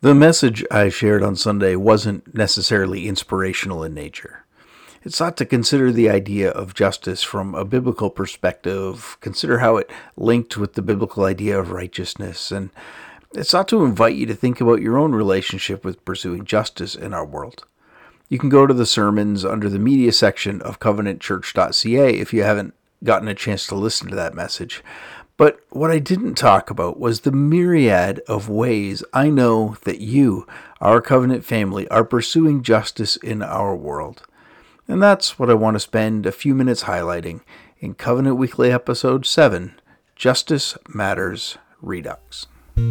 The message I shared on Sunday wasn't necessarily inspirational in nature. It sought to consider the idea of justice from a biblical perspective, consider how it linked with the biblical idea of righteousness, and it sought to invite you to think about your own relationship with pursuing justice in our world. You can go to the sermons under the media section of covenantchurch.ca if you haven't gotten a chance to listen to that message. But what I didn't talk about was the myriad of ways I know that you, our covenant family, are pursuing justice in our world. And that's what I want to spend a few minutes highlighting in Covenant Weekly Episode 7, Justice Matters Redux.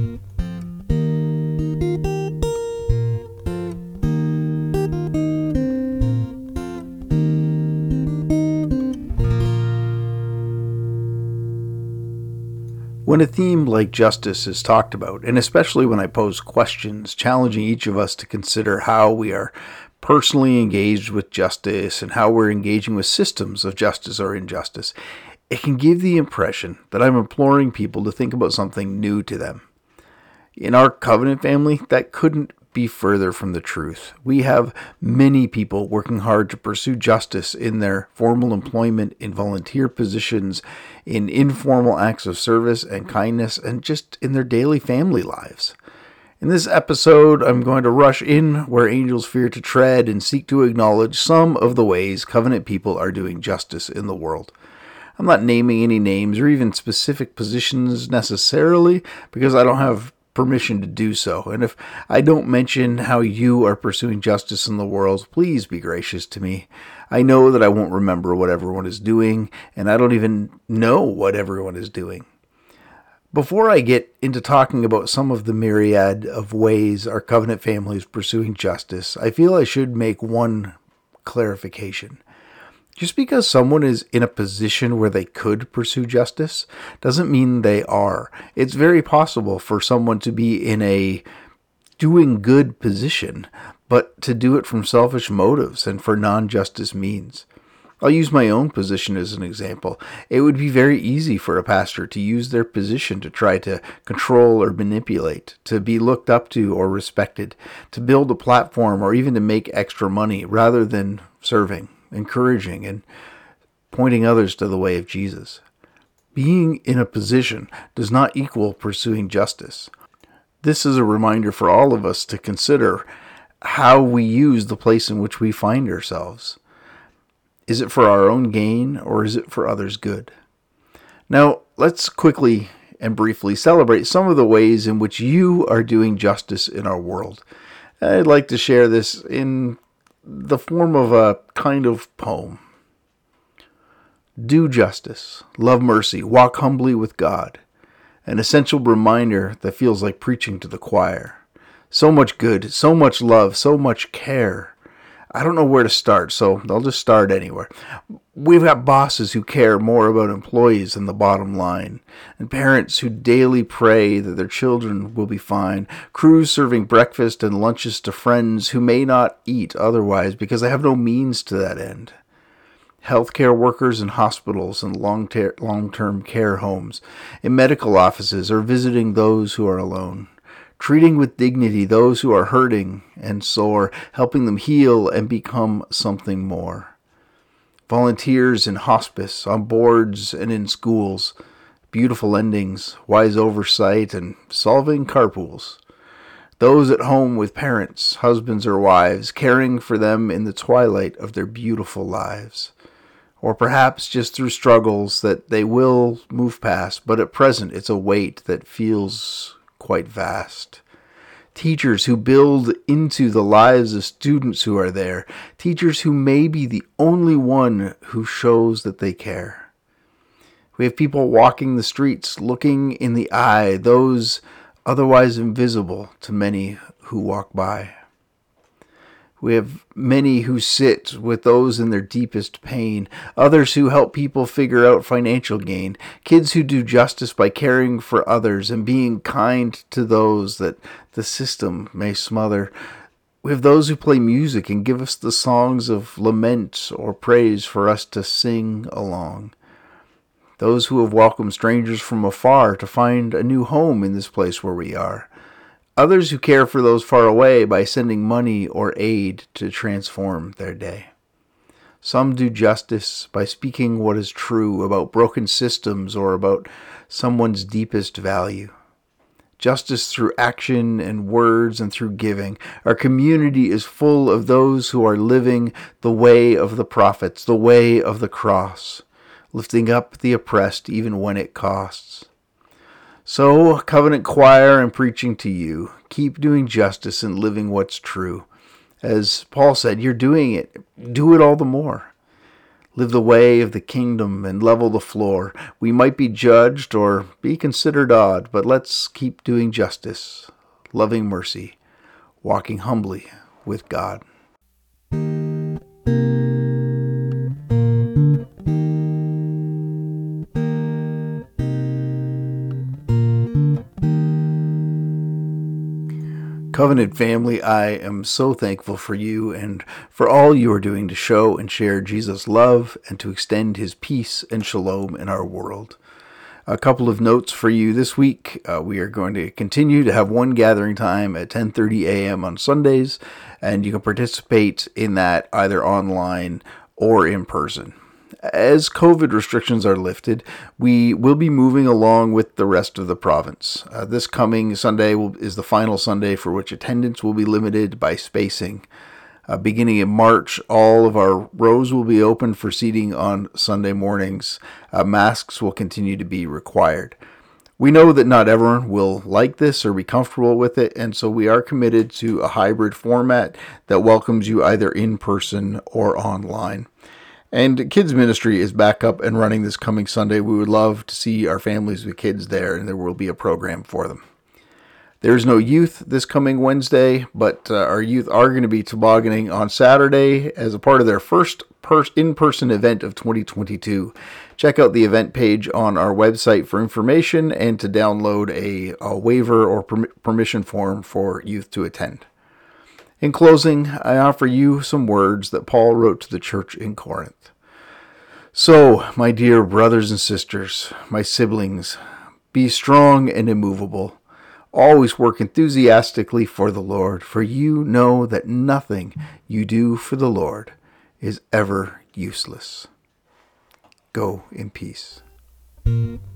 When a theme like justice is talked about, and especially when I pose questions challenging each of us to consider how we are personally engaged with justice and how we're engaging with systems of justice or injustice, it can give the impression that I'm imploring people to think about something new to them. In our covenant family, that couldn't be further from the truth. We have many people working hard to pursue justice in their formal employment, in volunteer positions, in informal acts of service and kindness, and just in their daily family lives. In this episode, I'm going to rush in where angels fear to tread and seek to acknowledge some of the ways covenant people are doing justice in the world. I'm not naming any names or even specific positions necessarily because I don't have permission to do so. And if I don't mention how you are pursuing justice in the world, please be gracious to me. I know that I won't remember what everyone is doing, and I don't even know what everyone is doing. Before I get into talking about some of the myriad of ways our covenant family is pursuing justice, I feel I should make one clarification. Just because someone is in a position where they could pursue justice doesn't mean they are. It's very possible for someone to be in a doing good position, but to do it from selfish motives and for non-justice means. I'll use my own position as an example. It would be very easy for a pastor to use their position to try to control or manipulate, to be looked up to or respected, to build a platform or even to make extra money rather than serving, encouraging, and pointing others to the way of Jesus. Being in a position does not equal pursuing justice. This is a reminder for all of us to consider how we use the place in which we find ourselves. Is it for our own gain or is it for others' good? Now, let's quickly and briefly celebrate some of the ways in which you are doing justice in our world. I'd like to share this in the form of a kind of poem. Do justice, love mercy, walk humbly with God. An essential reminder that feels like preaching to the choir. So much good, so much love, so much care. I don't know where to start, so I'll just start anywhere. We've got bosses who care more about employees than the bottom line, and parents who daily pray that their children will be fine, crews serving breakfast and lunches to friends who may not eat otherwise because they have no means to that end. Healthcare workers in hospitals and long-term care homes, in medical offices, or visiting those who are alone. Treating with dignity those who are hurting and sore, helping them heal and become something more. Volunteers in hospice, on boards and in schools, beautiful endings, wise oversight, and solving carpools. Those at home with parents, husbands or wives, caring for them in the twilight of their beautiful lives. Or perhaps just through struggles that they will move past, but at present it's a weight that feels quite vast. Teachers who build into the lives of students who are there. Teachers who may be the only one who shows that they care. We have people walking the streets, looking in the eye, those otherwise invisible to many who walk by. We have many who sit with those in their deepest pain, others who help people figure out financial gain, kids who do justice by caring for others and being kind to those that the system may smother. We have those who play music and give us the songs of lament or praise for us to sing along. Those who have welcomed strangers from afar to find a new home in this place where we are. Others who care for those far away by sending money or aid to transform their day. Some do justice by speaking what is true about broken systems or about someone's deepest value. Justice through action and words and through giving. Our community is full of those who are living the way of the prophets, the way of the cross, lifting up the oppressed even when it costs. So, Covenant Choir, I'm preaching to you. Keep doing justice and living what's true. As Paul said, you're doing it. Do it all the more. Live the way of the kingdom and level the floor. We might be judged or be considered odd, but let's keep doing justice, loving mercy, walking humbly with God. Covenant family, I am so thankful for you and for all you are doing to show and share Jesus' love and to extend his peace and shalom in our world. A couple of notes for you this week. We are going to continue to have one gathering time at 10:30 a.m. on Sundays, and you can participate in that either online or in person. As COVID restrictions are lifted, we will be moving along with the rest of the province. This coming Sunday is the final Sunday for which attendance will be limited by spacing. Beginning in March, all of our rows will be open for seating on Sunday mornings. Masks will continue to be required. We know that not everyone will like this or be comfortable with it, and so we are committed to a hybrid format that welcomes you either in person or online. And kids ministry is back up and running this coming Sunday. We would love to see our families with kids there, and there will be a program for them. There's no youth this coming Wednesday, but our youth are going to be tobogganing on Saturday as a part of their first in-person event of 2022. Check out the event page on our website for information and to download a waiver or permission form for youth to attend. In closing, I offer you some words that Paul wrote to the church in Corinth. So, my dear brothers and sisters, my siblings, be strong and immovable. Always work enthusiastically for the Lord, for you know that nothing you do for the Lord is ever useless. Go in peace.